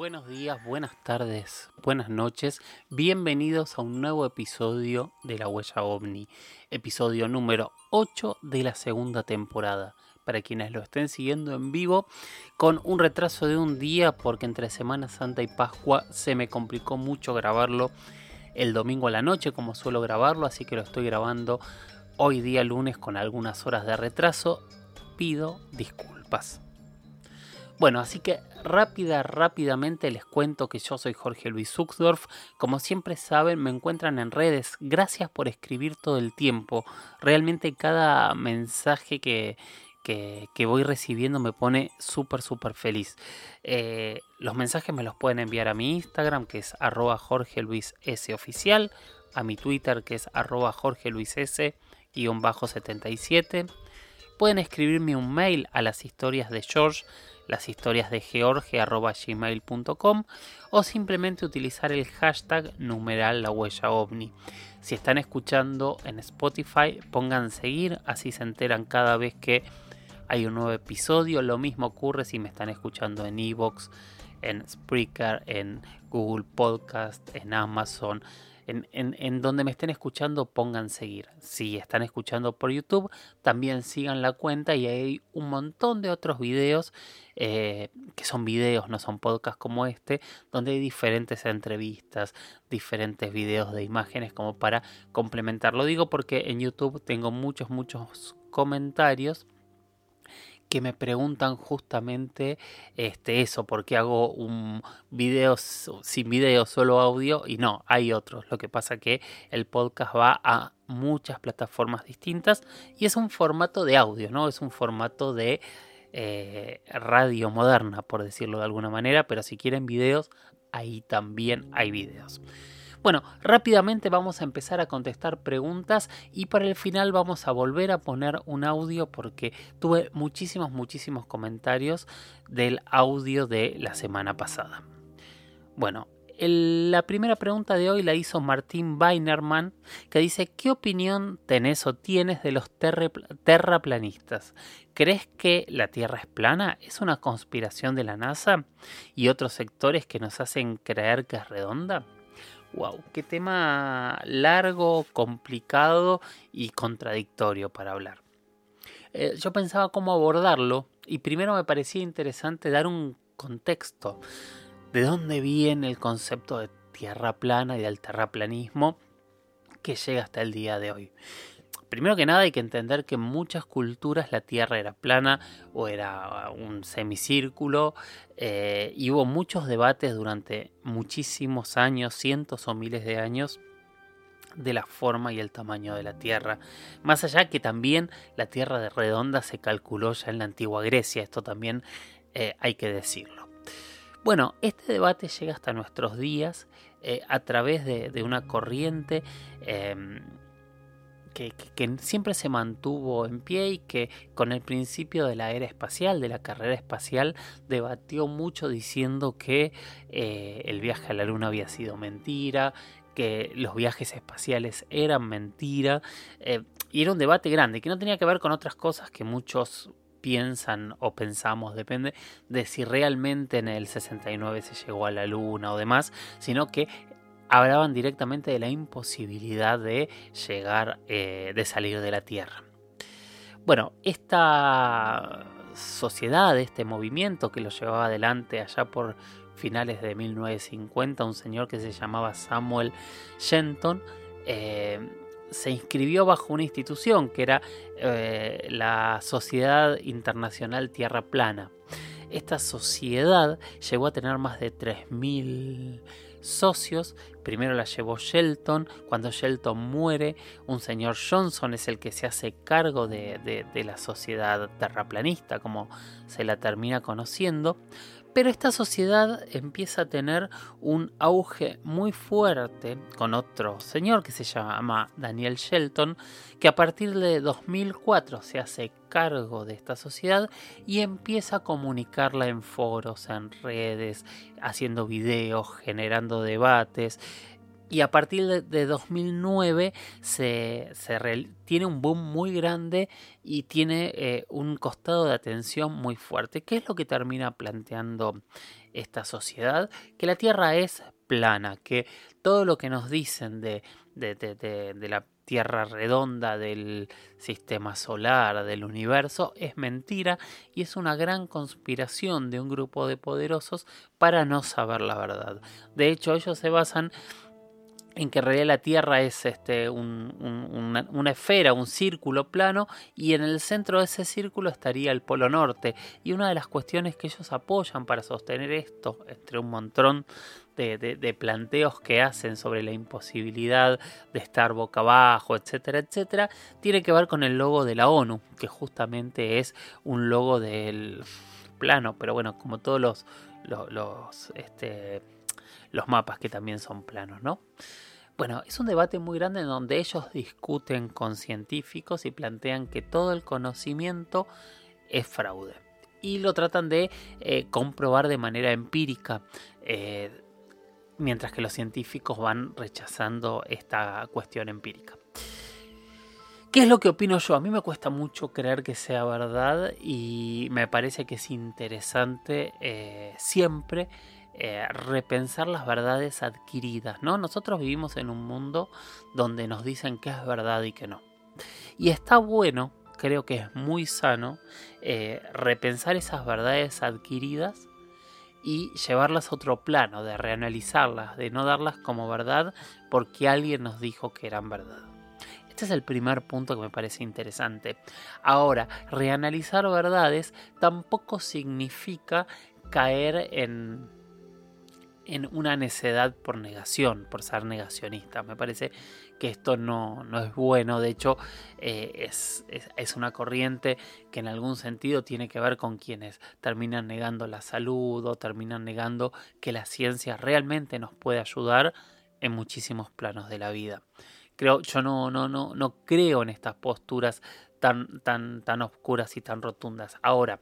Buenos días, buenas tardes, buenas noches. Bienvenidos a un nuevo episodio de La Huella OVNI. Episodio número 8 de la segunda temporada. Para quienes lo estén siguiendo en vivo, con un retraso de un día porque entre Semana Santa y Pascua se me complicó mucho grabarlo el domingo a la noche como suelo grabarlo, así que lo estoy grabando hoy día lunes con algunas horas de retraso. Pido disculpas. Bueno, así que rápidamente les cuento que yo soy Jorge Luis Zuxdorf. Como siempre saben, me encuentran en redes. Gracias por escribir todo el tiempo. Realmente cada mensaje que voy recibiendo me pone súper feliz. Los mensajes me los pueden enviar a mi Instagram, que es @jorgeluisoficial, a mi Twitter, que es @jorgeluiss_77. Pueden escribirme un mail a las historias de George, @gmail.com, o simplemente utilizar el hashtag numeral la huella ovni. Si están escuchando en Spotify, pongan seguir, así se enteran cada vez que hay un nuevo episodio. Lo mismo ocurre si me están escuchando en iVoox, en Spreaker, en Google Podcast, en Amazon. En donde me estén escuchando, pongan seguir. Si están escuchando por YouTube, también sigan la cuenta y hay un montón de otros videos que son videos, no son podcasts como este, donde hay diferentes entrevistas, diferentes videos de imágenes como para complementar. Lo digo porque en YouTube tengo muchos comentarios que me preguntan justamente eso, por qué hago un video sin video, solo audio, y no, hay otros. Lo que pasa que el podcast va a muchas plataformas distintas y es un formato de audio, ¿no? Es un formato de radio moderna, por decirlo de alguna manera, pero si quieren videos, ahí también hay videos. Bueno, rápidamente vamos a empezar a contestar preguntas y para el final vamos a volver a poner un audio porque tuve muchísimos comentarios del audio de la semana pasada. Bueno, la primera pregunta de hoy la hizo Martín Weinerman, que dice: ¿qué opinión tenés o tienes de los terraplanistas? ¿Crees que la Tierra es plana? ¿Es una conspiración de la NASA y otros sectores que nos hacen creer que es redonda? Wow, qué tema largo, complicado y contradictorio para hablar. Yo pensaba cómo abordarlo y primero me parecía interesante dar un contexto de dónde viene el concepto de tierra plana y del terraplanismo que llega hasta el día de hoy. Primero que nada hay que entender que en muchas culturas la Tierra era plana o era un semicírculo y hubo muchos debates durante muchísimos años, cientos o miles de años, de la forma y el tamaño de la Tierra. Más allá que también la Tierra de redonda se calculó ya en la antigua Grecia, esto también hay que decirlo. Bueno, este debate llega hasta nuestros días a través de una corriente que siempre se mantuvo en pie y que con el principio de la era espacial, de la carrera espacial, debatió mucho diciendo que el viaje a la Luna había sido mentira, que los viajes espaciales eran mentira, y era un debate grande que no tenía que ver con otras cosas que muchos piensan o pensamos, depende de si realmente en el 69 se llegó a la Luna o demás, sino que hablaban directamente de la imposibilidad de llegar, de salir de la Tierra. Bueno, esta sociedad, este movimiento que lo llevaba adelante allá por finales de 1950, un señor que se llamaba Samuel Shenton, se inscribió bajo una institución que era la Sociedad Internacional Tierra Plana. Esta sociedad llegó a tener más de 3.000 socios. Primero la llevó Shelton. Cuando Shelton muere, un señor Johnson es el que se hace cargo de la sociedad terraplanista, como se la termina conociendo. Pero esta sociedad empieza a tener un auge muy fuerte con otro señor que se llama Daniel Shelton, que a partir de 2004 se hace cargo de esta sociedad y empieza a comunicarla en foros, en redes, haciendo videos, generando debates. Y a partir de 2009 tiene un boom muy grande y tiene un costado de atención muy fuerte. ¿Qué es lo que termina planteando esta sociedad? Que la Tierra es plana, que todo lo que nos dicen de la Tierra redonda, del sistema solar, del universo, es mentira y es una gran conspiración de un grupo de poderosos para no saber la verdad. De hecho, ellos se basan en que en realidad la Tierra es una esfera, un círculo plano, y en el centro de ese círculo estaría el Polo Norte. Y una de las cuestiones que ellos apoyan para sostener esto, entre un montón de planteos que hacen sobre la imposibilidad de estar boca abajo, etcétera, etcétera, tiene que ver con el logo de la ONU, que justamente es un logo del plano, pero bueno, como todos los mapas que también son planos, ¿no? Bueno, es un debate muy grande en donde ellos discuten con científicos y plantean que todo el conocimiento es fraude. Y lo tratan de comprobar de manera empírica, mientras que los científicos van rechazando esta cuestión empírica. ¿Qué es lo que opino yo? A mí me cuesta mucho creer que sea verdad y me parece que es interesante siempre repensar las verdades adquiridas, ¿no? Nosotros vivimos en un mundo donde nos dicen qué es verdad y qué no. Y está bueno, creo que es muy sano, repensar esas verdades adquiridas y llevarlas a otro plano, de reanalizarlas, de no darlas como verdad porque alguien nos dijo que eran verdad. Este es el primer punto que me parece interesante. Ahora, reanalizar verdades tampoco significa caer en una necedad por negación, por ser negacionista. Me parece que esto no es bueno. De hecho, es una corriente que en algún sentido tiene que ver con quienes terminan negando la salud o terminan negando que la ciencia realmente nos puede ayudar en muchísimos planos de la vida. Yo no creo en estas posturas tan oscuras y tan rotundas. Ahora,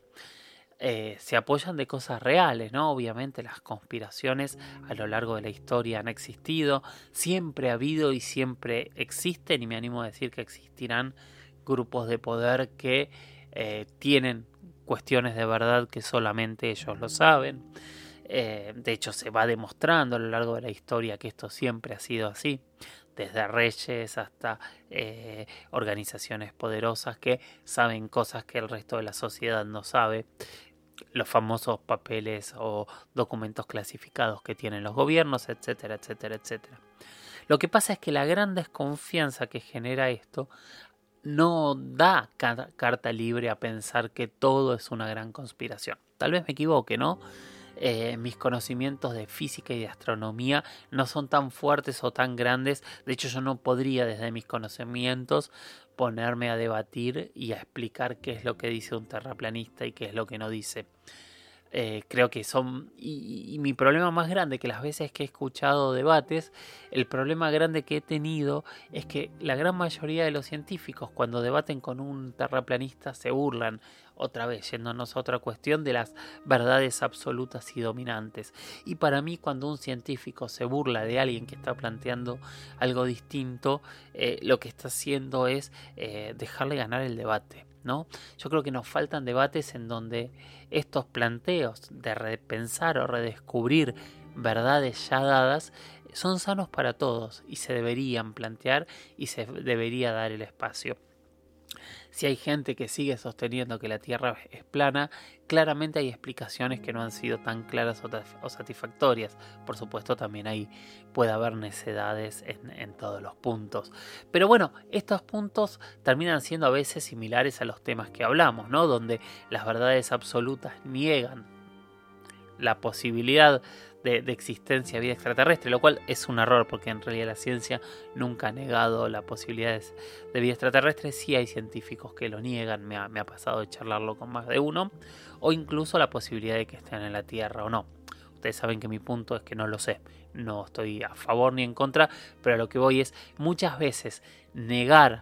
se apoyan de cosas reales, ¿no? Obviamente las conspiraciones a lo largo de la historia han existido, siempre ha habido y siempre existen, y me animo a decir que existirán grupos de poder que tienen cuestiones de verdad que solamente ellos lo saben. De hecho, se va demostrando a lo largo de la historia que esto siempre ha sido así, desde reyes hasta organizaciones poderosas que saben cosas que el resto de la sociedad no sabe. Los famosos papeles o documentos clasificados que tienen los gobiernos, etcétera, etcétera, etcétera. Lo que pasa es que la gran desconfianza que genera esto no da carta libre a pensar que todo es una gran conspiración. Tal vez me equivoque, ¿no? Mis conocimientos de física y de astronomía no son tan fuertes o tan grandes. De hecho, yo no podría desde mis conocimientos ponerme a debatir y a explicar qué es lo que dice un terraplanista y qué es lo que no dice. Creo que son... Y mi problema más grande, que las veces que he escuchado debates, el problema grande que he tenido es que la gran mayoría de los científicos, cuando debaten con un terraplanista, se burlan, otra vez yéndonos a otra cuestión, de las verdades absolutas y dominantes. Y para mí, cuando un científico se burla de alguien que está planteando algo distinto, lo que está haciendo es dejarle ganar el debate, ¿no? Yo creo que nos faltan debates en donde estos planteos de repensar o redescubrir verdades ya dadas son sanos para todos y se deberían plantear y se debería dar el espacio. Si hay gente que sigue sosteniendo que la Tierra es plana, claramente hay explicaciones que no han sido tan claras o satisfactorias. Por supuesto, también ahí puede haber necedades en todos los puntos. Pero bueno, estos puntos terminan siendo a veces similares a los temas que hablamos, ¿no? Donde las verdades absolutas niegan la posibilidad de existencia de vida extraterrestre, lo cual es un error porque en realidad la ciencia nunca ha negado la posibilidad de vida extraterrestre. Sí hay científicos que lo niegan, me ha pasado de charlarlo con más de uno, o incluso la posibilidad de que estén en la Tierra o no. Ustedes saben que mi punto es que no lo sé, no estoy a favor ni en contra, pero a lo que voy es muchas veces negar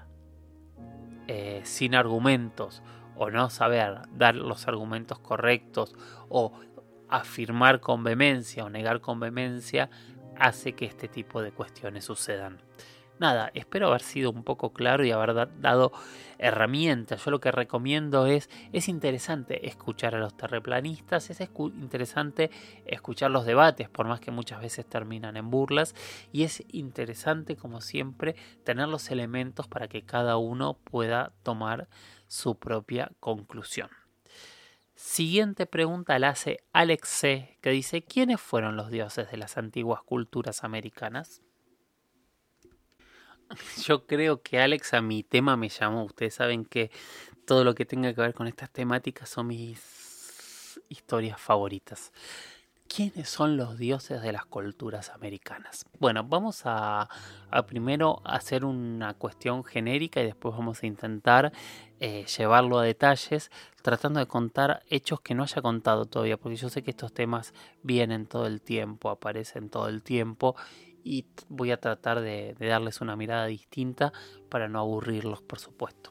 sin argumentos o no saber dar los argumentos correctos o afirmar con vehemencia o negar con vehemencia hace que este tipo de cuestiones sucedan. Nada, espero haber sido un poco claro y haber dado herramientas. Yo lo que recomiendo es interesante escuchar a los terraplanistas, es interesante escuchar los debates, por más que muchas veces terminan en burlas, y es interesante, como siempre, tener los elementos para que cada uno pueda tomar su propia conclusión. Siguiente pregunta la hace Alex C., que dice: ¿quiénes fueron los dioses de las antiguas culturas americanas? Yo creo que Alex a mi tema me llamó. Ustedes saben que todo lo que tenga que ver con estas temáticas son mis historias favoritas. ¿Quiénes son los dioses de las culturas americanas? Bueno, vamos a primero hacer una cuestión genérica y después vamos a intentar llevarlo a detalles, tratando de contar hechos que no haya contado todavía, porque yo sé que estos temas vienen todo el tiempo, aparecen todo el tiempo, y voy a tratar de darles una mirada distinta para no aburrirlos, por supuesto.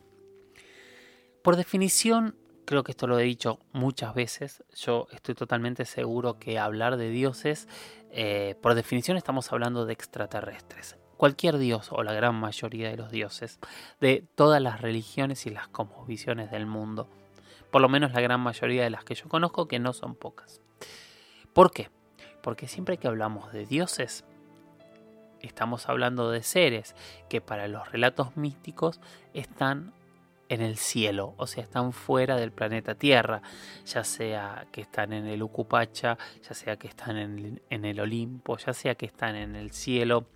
Por definición, creo que esto lo he dicho muchas veces, yo estoy totalmente seguro que hablar de dioses, por definición estamos hablando de extraterrestres. Cualquier dios o la gran mayoría de los dioses de todas las religiones y las cosmovisiones del mundo, por lo menos la gran mayoría de las que yo conozco, que no son pocas. ¿Por qué? Porque siempre que hablamos de dioses, estamos hablando de seres que para los relatos místicos están en el cielo, o sea, están fuera del planeta Tierra, ya sea que están en el Ucupacha, ya sea que están en el Olimpo, ya sea que están en el cielo,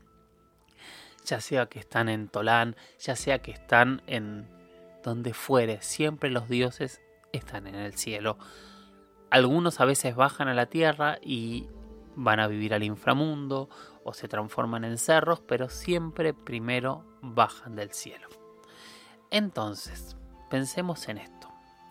ya sea que están en Tolán, ya sea que están en donde fuere, siempre los dioses están en el cielo. Algunos a veces bajan a la tierra y van a vivir al inframundo o se transforman en cerros, pero siempre primero bajan del cielo. Entonces, pensemos en esto.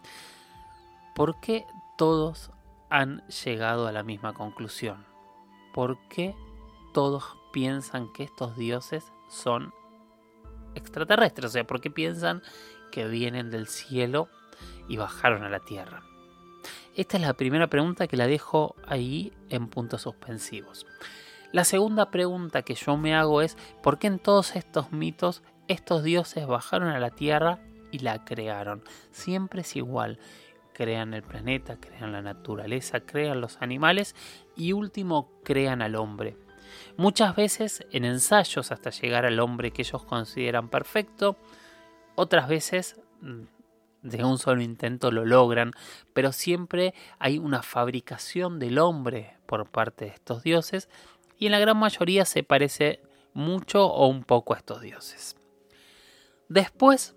¿Por qué todos han llegado a la misma conclusión? ¿Por qué todos piensan que estos dioses son extraterrestres? O sea, ¿por qué piensan que vienen del cielo y bajaron a la tierra? Esta es la primera pregunta que la dejo ahí en puntos suspensivos. La segunda pregunta que yo me hago es: ¿por qué en todos estos mitos estos dioses bajaron a la tierra y la crearon? Siempre es igual. Crean el planeta, crean la naturaleza, crean los animales y último crean al hombre. Muchas veces en ensayos hasta llegar al hombre que ellos consideran perfecto, otras veces de un solo intento lo logran, pero siempre hay una fabricación del hombre por parte de estos dioses y en la gran mayoría se parece mucho o un poco a estos dioses. Después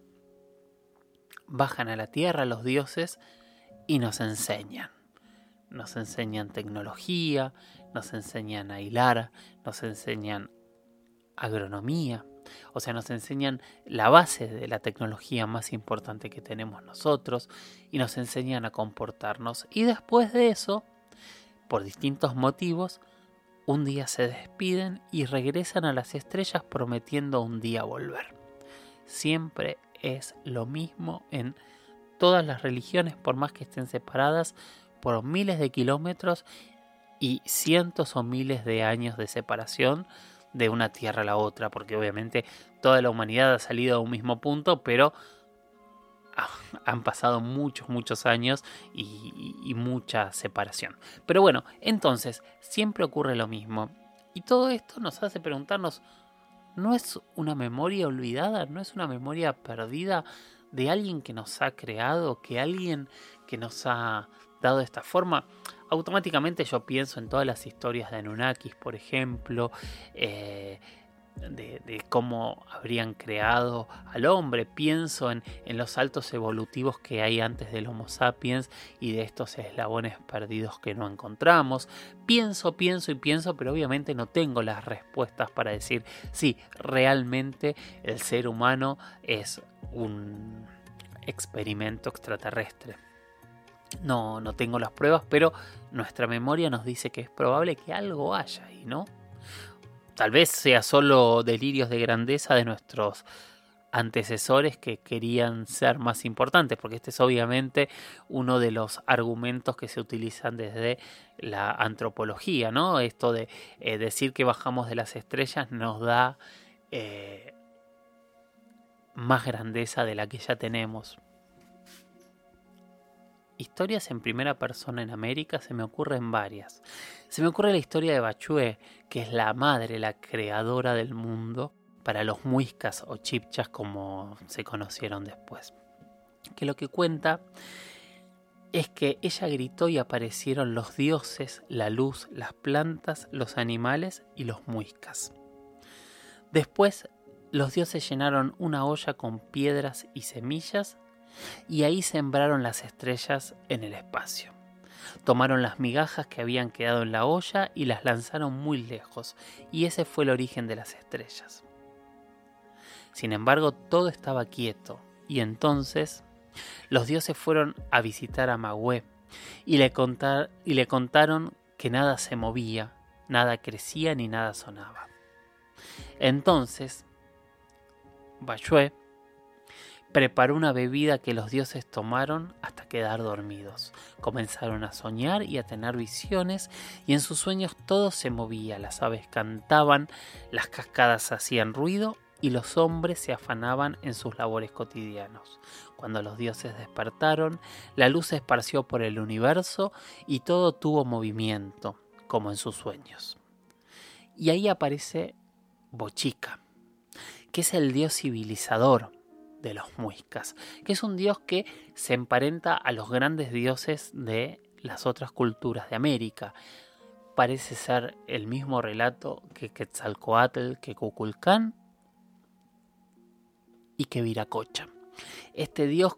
bajan a la tierra los dioses y nos enseñan. Nos enseñan tecnología, nos enseñan a hilar, nos enseñan agronomía. O sea, nos enseñan la base de la tecnología más importante que tenemos nosotros y nos enseñan a comportarnos. Y después de eso, por distintos motivos, un día se despiden y regresan a las estrellas prometiendo un día volver. Siempre es lo mismo en todas las religiones, por más que estén separadas por miles de kilómetros y cientos o miles de años de separación de una tierra a la otra, porque obviamente toda la humanidad ha salido a un mismo punto, pero han pasado muchos años y mucha separación. Pero bueno, entonces siempre ocurre lo mismo. Y todo esto nos hace preguntarnos, ¿no es una memoria olvidada? ¿No es una memoria perdida de alguien que nos ha creado? ¿Que alguien que nos ha dado de esta forma? Automáticamente yo pienso en todas las historias de Anunnakis, por ejemplo, de cómo habrían creado al hombre. Pienso en los saltos evolutivos que hay antes del Homo sapiens y de estos eslabones perdidos que no encontramos. Pienso, pero obviamente no tengo las respuestas para decir sí, realmente el ser humano es un experimento extraterrestre. No tengo las pruebas, pero nuestra memoria nos dice que es probable que algo haya ahí, ¿no? Tal vez sea solo delirios de grandeza de nuestros antecesores que querían ser más importantes, porque este es obviamente uno de los argumentos que se utilizan desde la antropología, ¿no? Esto de decir que bajamos de las estrellas nos da más grandeza de la que ya tenemos. Historias en primera persona en América se me ocurren varias. Se me ocurre la historia de Bachué, que es la madre, la creadora del mundo, para los muiscas o chibchas como se conocieron después. Que lo que cuenta es que ella gritó y aparecieron los dioses, la luz, las plantas, los animales y los muiscas. Después los dioses llenaron una olla con piedras y semillas y ahí sembraron las estrellas en el espacio. Tomaron las migajas que habían quedado en la olla y las lanzaron muy lejos, y ese fue el origen de las estrellas. Sin embargo, todo estaba quieto, y entonces los dioses fueron a visitar a Magüe y le contaron que nada se movía, nada crecía ni nada sonaba. Entonces, Bachué preparó una bebida que los dioses tomaron hasta quedar dormidos. Comenzaron a soñar y a tener visiones, y en sus sueños todo se movía, las aves cantaban, las cascadas hacían ruido y los hombres se afanaban en sus labores cotidianos. Cuando los dioses despertaron, la luz se esparció por el universo y todo tuvo movimiento, como en sus sueños. Y ahí aparece Bochica, que es el dios civilizador de los muiscas, que es un dios que se emparenta a los grandes dioses de las otras culturas de América. Parece ser el mismo relato que Quetzalcóatl, que Kukulcán y que Viracocha. Este dios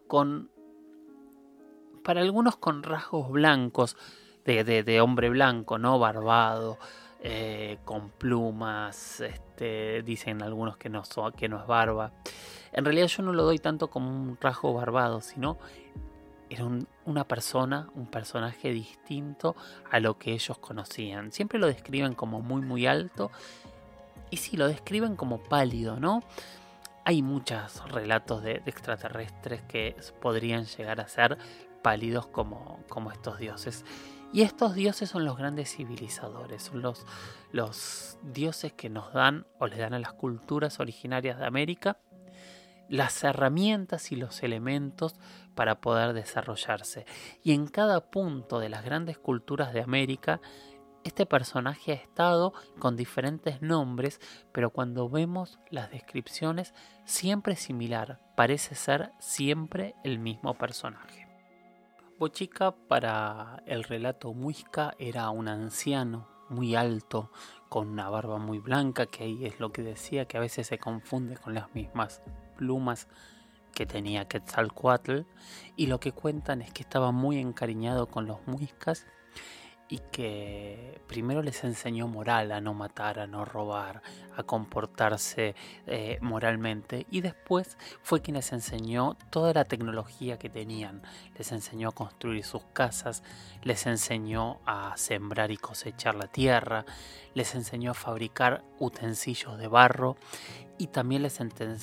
para algunos con rasgos blancos, de hombre blanco, ¿no? Barbado, con plumas, dicen algunos que no es barba. En realidad yo no lo doy tanto como un rasgo barbado, sino era una persona, un personaje distinto a lo que ellos conocían. Siempre lo describen como muy muy alto, y sí, lo describen como pálido, ¿no? Hay muchos relatos de extraterrestres que podrían llegar a ser pálidos como estos dioses. Y estos dioses son los grandes civilizadores, son los dioses que nos dan o les dan a las culturas originarias de América las herramientas y los elementos para poder desarrollarse. Y en cada punto de las grandes culturas de América, este personaje ha estado con diferentes nombres, pero cuando vemos las descripciones siempre es similar, parece ser siempre el mismo personaje. Bochica para el relato muisca era un anciano muy alto, con una barba muy blanca, que ahí es lo que decía, que a veces se confunde con las mismas plumas que tenía Quetzalcóatl, y lo que cuentan es que estaba muy encariñado con los muiscas y que primero les enseñó moral, a no matar, a no robar, a comportarse moralmente, y después fue quien les enseñó toda la tecnología que tenían. Les enseñó a construir sus casas, les enseñó a sembrar y cosechar la tierra, les enseñó a fabricar utensilios de barro, y también les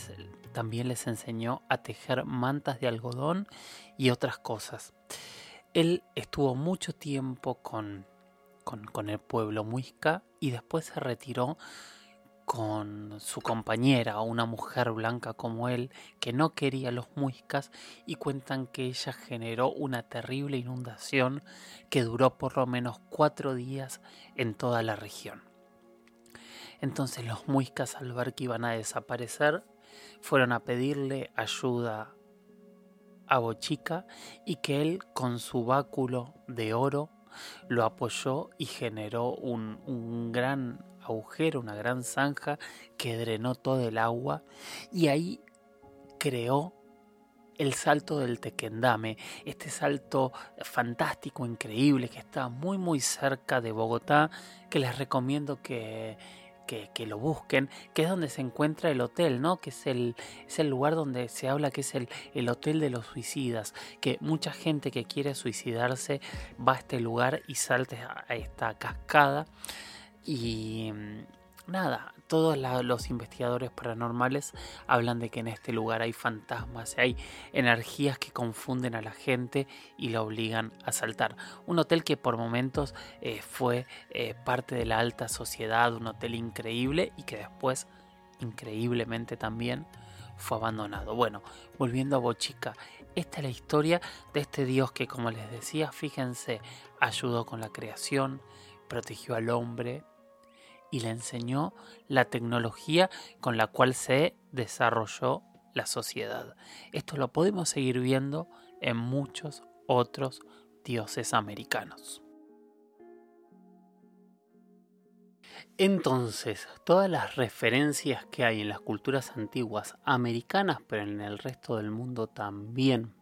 enseñó a tejer mantas de algodón y otras cosas. Él estuvo mucho tiempo con el pueblo muisca y después se retiró con su compañera, una mujer blanca como él, que no quería a los muiscas, y cuentan que ella generó una terrible inundación que duró por lo menos 4 días en toda la región. Entonces los muiscas, al ver que iban a desaparecer, fueron a pedirle ayuda a Bochica, y que él con su báculo de oro lo apoyó y generó un gran agujero, una gran zanja que drenó todo el agua, y ahí creó el salto del Tequendame, este salto fantástico, increíble, que está muy muy cerca de Bogotá, que les recomiendo que lo busquen, que es donde se encuentra el hotel, ¿no? Que es el lugar donde se habla que es el hotel de los suicidas, que mucha gente que quiere suicidarse va a este lugar y salta a esta cascada. Y nada, todos los investigadores paranormales hablan de que en este lugar hay fantasmas, hay energías que confunden a la gente y la obligan a saltar. Un hotel que por momentos fue parte de la alta sociedad, un hotel increíble y que después, increíblemente también, fue abandonado. Bueno, volviendo a Bochica, esta es la historia de este dios que, como les decía, fíjense, ayudó con la creación, protegió al hombre y le enseñó la tecnología con la cual se desarrolló la sociedad. Esto lo podemos seguir viendo en muchos otros dioses americanos. Entonces, todas las referencias que hay en las culturas antiguas americanas, pero en el resto del mundo también,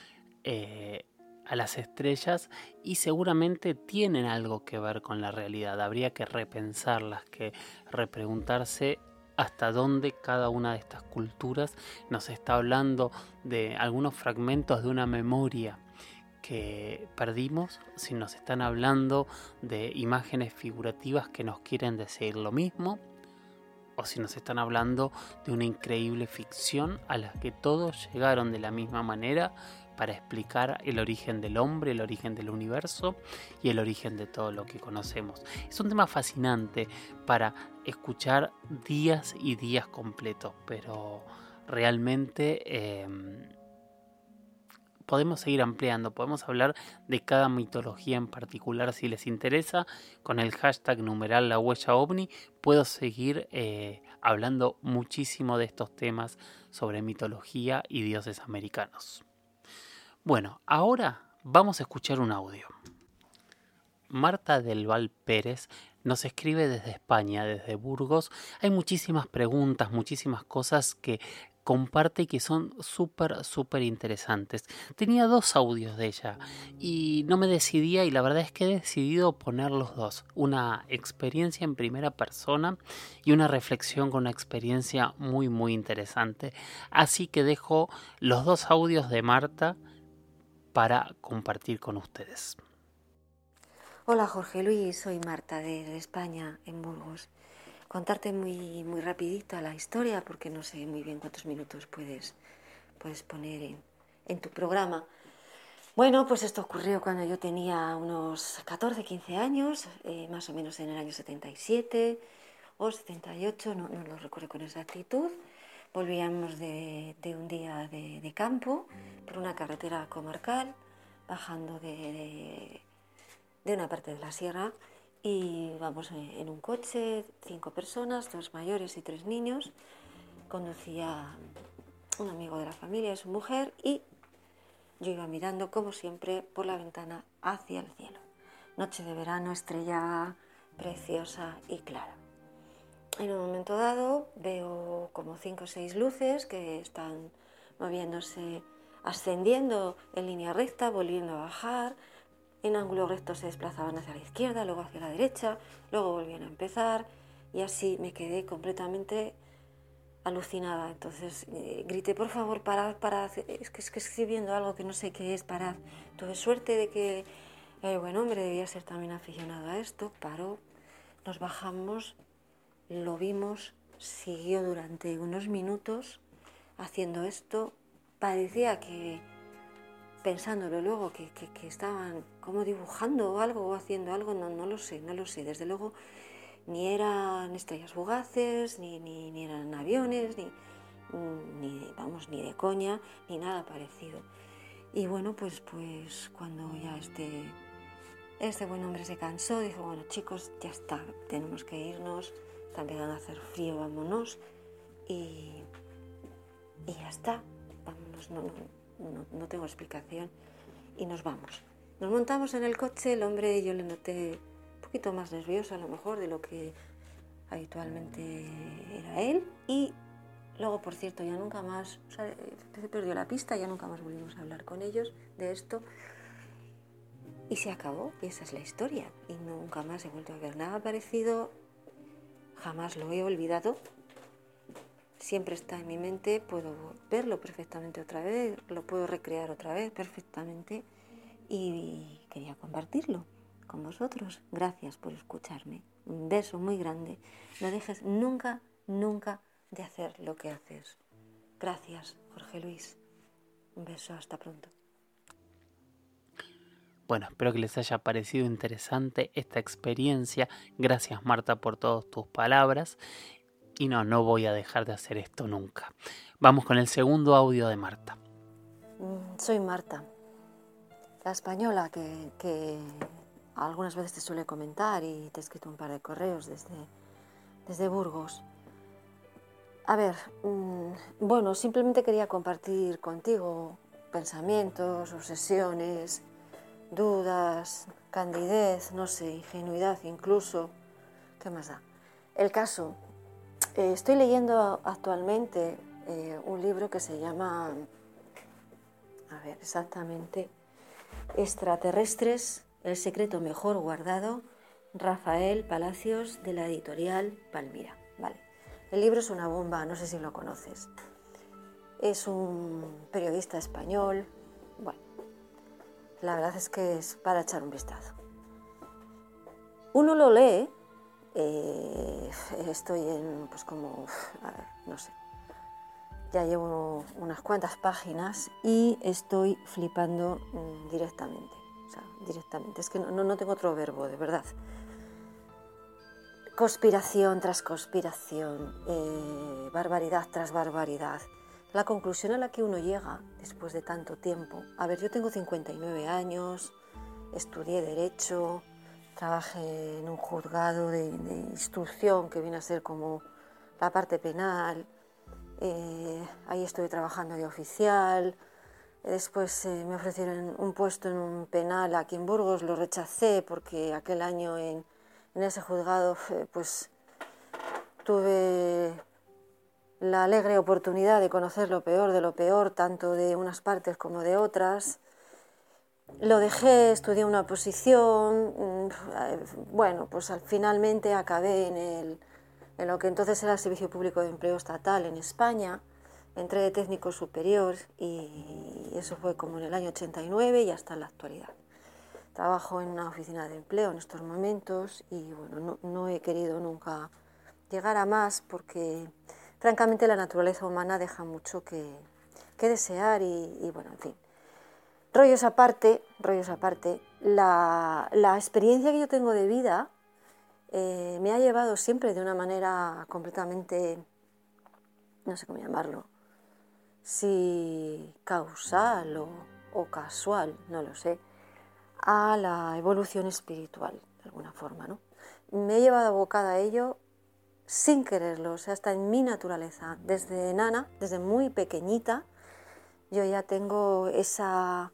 a las estrellas, y seguramente tienen algo que ver con la realidad. Habría que repensarlas, que repreguntarse hasta dónde cada una de estas culturas nos está hablando de algunos fragmentos de una memoria que perdimos, si nos están hablando de imágenes figurativas que nos quieren decir lo mismo, o si nos están hablando de una increíble ficción a la que todos llegaron de la misma manera para explicar el origen del hombre, el origen del universo y el origen de todo lo que conocemos. Es un tema fascinante para escuchar días y días completos, pero realmente podemos seguir ampliando, podemos hablar de cada mitología en particular si les interesa. Con el hashtag numeral la huella ovni puedo seguir hablando muchísimo de estos temas sobre mitología y dioses americanos. Bueno, ahora vamos a escuchar un audio. Marta del Val Pérez nos escribe desde España, desde Burgos. Hay muchísimas preguntas, muchísimas cosas que comparte y que son súper interesantes. Tenía 2 audios de ella y no me decidía, y la verdad es que he decidido poner los 2. Una experiencia en primera persona y una reflexión con una experiencia muy interesante. Así que dejo los 2 audios de Marta para compartir con ustedes. Hola Jorge Luis, soy Marta de España, en Burgos. Contarte muy rapidito la historia porque no sé muy bien cuántos minutos puedes poner en tu programa. Bueno, pues esto ocurrió cuando yo tenía unos 14, 15 años, más o menos en el año 77 o 78, no lo recuerdo con exactitud. Volvíamos de un día de campo por una carretera comarcal, bajando de una parte de la sierra, y vamos en un coche, 5 personas, 2 mayores y 3 niños. Conducía un amigo de la familia y su mujer, y yo iba mirando, como siempre, por la ventana hacia el cielo. Noche de verano, estrellada, preciosa y clara. En un momento dado veo como 5 o 6 luces que están moviéndose, ascendiendo en línea recta, volviendo a bajar. En ángulo recto se desplazaban hacia la izquierda, luego hacia la derecha, luego volvían a empezar, y así me quedé completamente alucinada. Entonces grité: por favor, parad, es que estoy viendo algo que no sé qué es, parad. Tuve suerte de que el buen hombre debía ser también aficionado a esto, paró, nos bajamos, lo vimos, siguió durante unos minutos haciendo esto. Parecía que, pensándolo luego, que estaban como dibujando algo o haciendo algo, no lo sé, desde luego ni eran estrellas fugaces, ni eran aviones, ni de coña, ni nada parecido. Y bueno, pues cuando ya este buen hombre se cansó, dijo: bueno, chicos, ya está, tenemos que irnos, está empezando a hacer frío, vámonos, y ya está, vámonos, no tengo explicación, y nos vamos. Nos montamos en el coche, el hombre, yo le noté un poquito más nervioso a lo mejor de lo que habitualmente era él, y luego, por cierto, ya nunca más, se perdió la pista, ya nunca más volvimos a hablar con ellos de esto, y se acabó, y esa es la historia, y nunca más he vuelto a ver nada parecido, jamás lo he olvidado. Siempre está en mi mente, puedo verlo perfectamente otra vez, lo puedo recrear otra vez perfectamente, y quería compartirlo con vosotros. Gracias por escucharme. un beso muy grande. No dejes nunca, nunca de hacer lo que haces. Gracias, Jorge Luis. Un beso, hasta pronto. Bueno, espero que les haya parecido interesante esta experiencia. Gracias, Marta, por todas tus palabras. Y no voy a dejar de hacer esto nunca. Vamos con el segundo audio de Marta. Soy Marta, la española que algunas veces te suele comentar y te he escrito un par de correos desde Burgos. A ver, bueno, simplemente quería compartir contigo pensamientos, obsesiones, dudas, candidez, no sé, ingenuidad incluso. ¿Qué más da? El caso, estoy leyendo actualmente un libro que se llama, a ver, exactamente, Extraterrestres, el secreto mejor guardado, Rafael Palacios, de la editorial Palmira. Vale. El libro es una bomba, no sé si lo conoces. Es un periodista español. Bueno, la verdad es que es para echar un vistazo. Uno lo lee, estoy en, pues como, a ver, no sé, ya llevo unas cuantas páginas y estoy flipando directamente. O sea, directamente. Es que no tengo otro verbo, de verdad. Conspiración tras conspiración, barbaridad tras barbaridad. La conclusión a la que uno llega después de tanto tiempo. A ver, yo tengo 59 años, estudié Derecho, trabajé en un juzgado de instrucción que viene a ser como la parte penal. Ahí estuve trabajando de oficial. Después me ofrecieron un puesto en un penal aquí en Burgos, lo rechacé porque aquel año en ese juzgado pues tuve la alegre oportunidad de conocer lo peor de lo peor, tanto de unas partes como de otras. Lo dejé, estudié una oposición, bueno, pues finalmente acabé en lo que entonces era el Servicio Público de Empleo Estatal en España. Entré de técnico superior y eso fue como en el año 89 y hasta la actualidad. Trabajo en una oficina de empleo en estos momentos y bueno, no he querido nunca llegar a más porque francamente la naturaleza humana deja mucho que desear y bueno, en fin. Rollos aparte, la experiencia que yo tengo de vida me ha llevado siempre de una manera completamente, no sé cómo llamarlo, si causal o casual, no lo sé, a la evolución espiritual, de alguna forma, ¿no? Me he llevado abocada a ello sin quererlo, o sea, está en mi naturaleza. Desde enana, desde muy pequeñita, yo ya tengo esa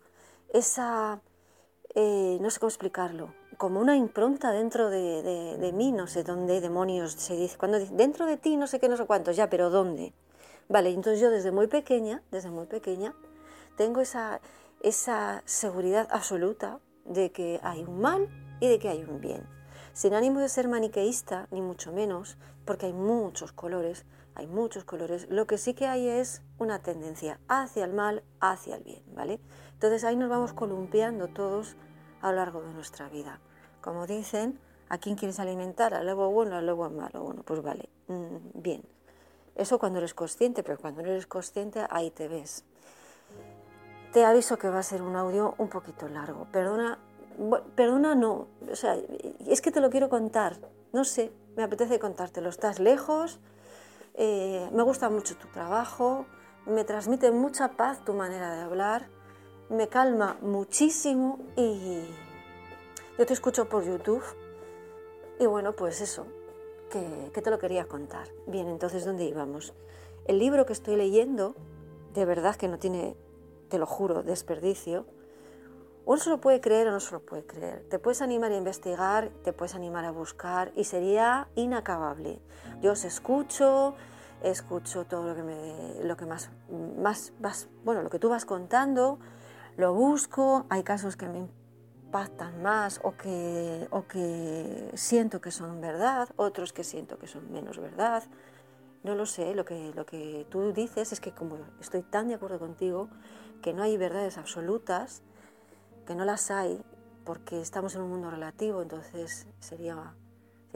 no sé cómo explicarlo, como una impronta dentro de mí, no sé dónde demonios se dice, cuando dice, dentro de ti no sé qué, no sé cuántos, ya, pero ¿dónde? Vale, entonces yo desde muy pequeña, tengo esa seguridad absoluta de que hay un mal y de que hay un bien. Sin ánimo de ser maniqueísta, ni mucho menos, porque hay muchos colores, lo que sí que hay es una tendencia hacia el mal, hacia el bien, ¿vale? Entonces ahí nos vamos columpiando todos a lo largo de nuestra vida. Como dicen, ¿a quién quieres alimentar? ¿Al lobo bueno o al lobo malo? Bueno, pues vale, bien. Eso cuando eres consciente, pero cuando no eres consciente, ahí te ves. Te aviso que va a ser un audio un poquito largo. Perdona no, o sea, es que te lo quiero contar. No sé, me apetece contártelo. Estás lejos, me gusta mucho tu trabajo, me transmite mucha paz tu manera de hablar, me calma muchísimo y yo te escucho por YouTube y bueno, pues eso, que te lo quería contar. Bien, entonces, ¿dónde íbamos? El libro que estoy leyendo, de verdad que no tiene, te lo juro, desperdicio. Uno se lo puede creer o no se lo puede creer. Te puedes animar a investigar, te puedes animar a buscar y sería inacabable. Yo os escucho todo lo que más vas, bueno, lo que tú vas contando, lo busco, hay casos que me impactan más o que siento que son verdad, otros que siento que son menos verdad. No lo sé, lo que tú dices es que como estoy tan de acuerdo contigo, que no hay verdades absolutas, que no las hay, porque estamos en un mundo relativo, entonces sería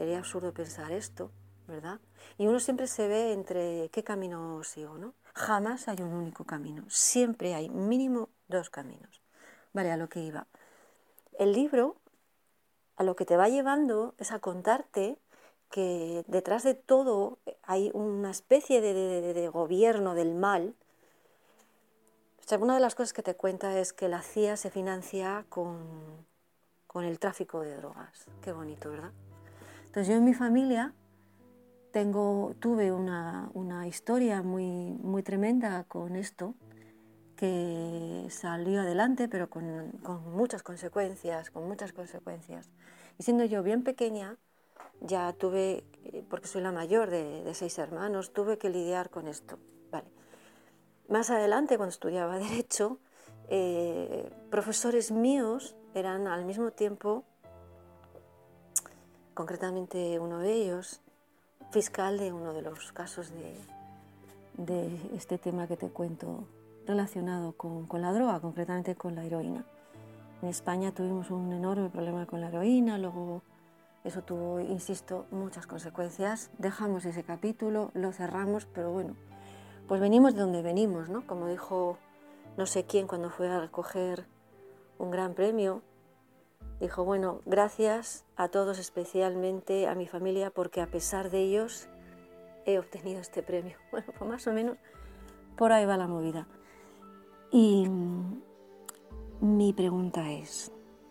sería absurdo pensar esto, ¿verdad? Y uno siempre se ve entre qué camino sigo, ¿no? Jamás hay un único camino, siempre hay mínimo 2 caminos. Vale, a lo que iba. El libro a lo que te va llevando es a contarte que detrás de todo hay una especie de gobierno del mal. O sea, una de las cosas que te cuenta es que la CIA se financia con el tráfico de drogas. Qué bonito, ¿verdad? Entonces yo en mi familia tuve una historia muy tremenda con esto, que salió adelante, pero con muchas consecuencias, Y siendo yo bien pequeña, ya tuve, porque soy la mayor de 6 hermanos, tuve que lidiar con esto. Vale. Más adelante, cuando estudiaba Derecho, profesores míos eran al mismo tiempo, concretamente uno de ellos, fiscal de uno de los casos de este tema que te cuento, relacionado con la droga, concretamente con la heroína. En España tuvimos un enorme problema con la heroína, luego eso tuvo, insisto, muchas consecuencias. Dejamos ese capítulo, lo cerramos, pero bueno, pues venimos de donde venimos, ¿no? Como dijo no sé quién cuando fue a recoger un gran premio, dijo, bueno, gracias a todos, especialmente a mi familia, porque a pesar de ellos he obtenido este premio. Bueno, pues más o menos por ahí va la movida. Y mi pregunta es,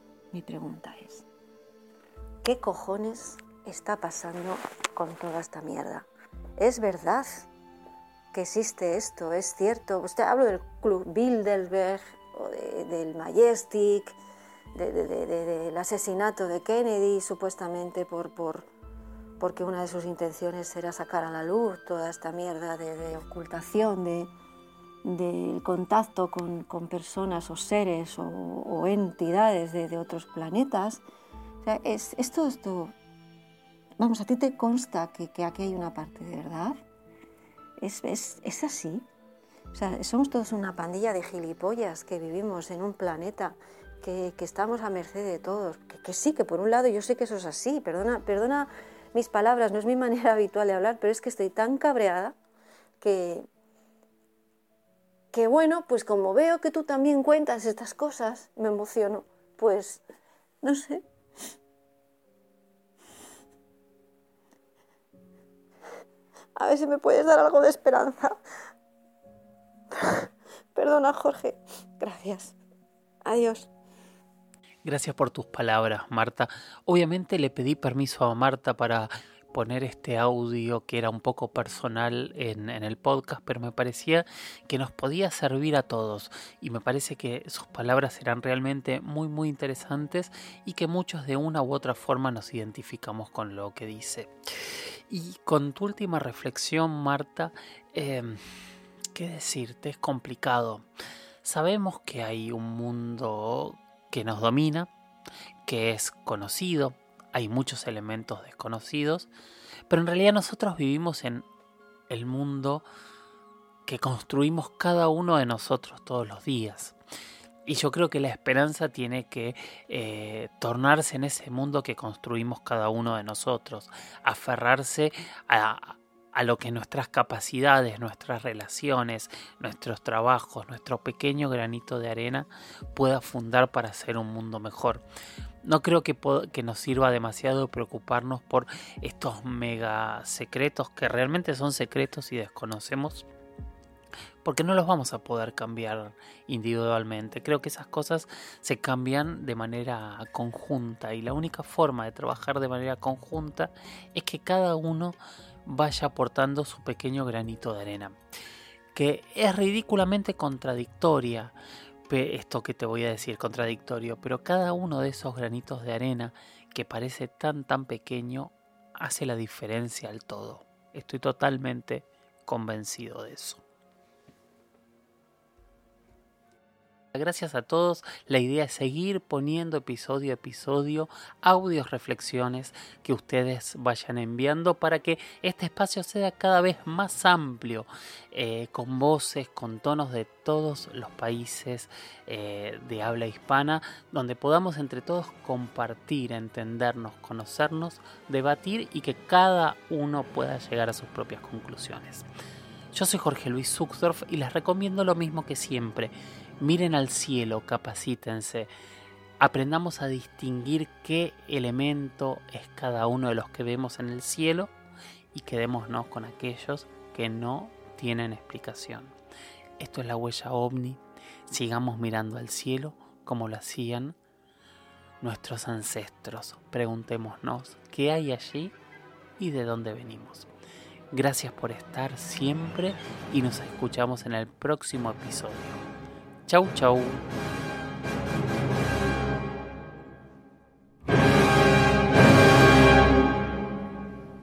¿qué cojones está pasando con toda esta mierda? ¿Es verdad que existe esto? ¿Es cierto? Usted hablo del Club Bilderberg, o del Majestic, del asesinato de Kennedy, supuestamente porque una de sus intenciones era sacar a la luz toda esta mierda de ocultación, del contacto con personas o seres o entidades de otros planetas. O sea, esto, vamos, a ti te consta que aquí hay una parte de verdad. ¿Es así? O sea, somos todos una pandilla de gilipollas que vivimos en un planeta que estamos a merced de todos. Que sí, que por un lado yo sé que eso es así, perdona mis palabras, no es mi manera habitual de hablar, pero es que estoy tan cabreada que bueno, pues como veo que tú también cuentas estas cosas, me emociono, pues no sé. A ver si me puedes dar algo de esperanza. Perdona, Jorge. Gracias. Adiós. Gracias por tus palabras, Marta. Obviamente le pedí permiso a Marta para poner este audio que era un poco personal en el podcast, pero me parecía que nos podía servir a todos y me parece que sus palabras eran realmente muy interesantes y que muchos de una u otra forma nos identificamos con lo que dice. Y con tu última reflexión, Marta, ¿qué decirte? Es complicado. Sabemos que hay un mundo que nos domina, que es conocido, hay muchos elementos desconocidos, pero en realidad nosotros vivimos en el mundo que construimos cada uno de nosotros todos los días. Y yo creo que la esperanza tiene que tornarse en ese mundo que construimos cada uno de nosotros, aferrarse a lo que nuestras capacidades, nuestras relaciones, nuestros trabajos, nuestro pequeño granito de arena pueda fundar para hacer un mundo mejor. No creo que nos sirva demasiado preocuparnos por estos mega secretos que realmente son secretos y desconocemos, porque no los vamos a poder cambiar individualmente. Creo que esas cosas se cambian de manera conjunta y la única forma de trabajar de manera conjunta es que cada uno vaya aportando su pequeño granito de arena, que es ridículamente contradictoria esto que te voy a decir, contradictorio, pero cada uno de esos granitos de arena que parece tan pequeño hace la diferencia al todo. Estoy totalmente convencido de eso. Gracias a todos. La idea es seguir poniendo episodio a episodio audios, reflexiones que ustedes vayan enviando para que este espacio sea cada vez más amplio, con voces, con tonos de todos los países de habla hispana, donde podamos entre todos compartir, entendernos, conocernos, debatir y que cada uno pueda llegar a sus propias conclusiones. Yo soy Jorge Luis Zuckdorf y les recomiendo lo mismo que siempre. Miren al cielo, capacítense, aprendamos a distinguir qué elemento es cada uno de los que vemos en el cielo y quedémonos con aquellos que no tienen explicación. Esto es la huella ovni. Sigamos mirando al cielo como lo hacían nuestros ancestros. Preguntémonos qué hay allí y de dónde venimos. Gracias por estar siempre y nos escuchamos en el próximo episodio. Chau, chau.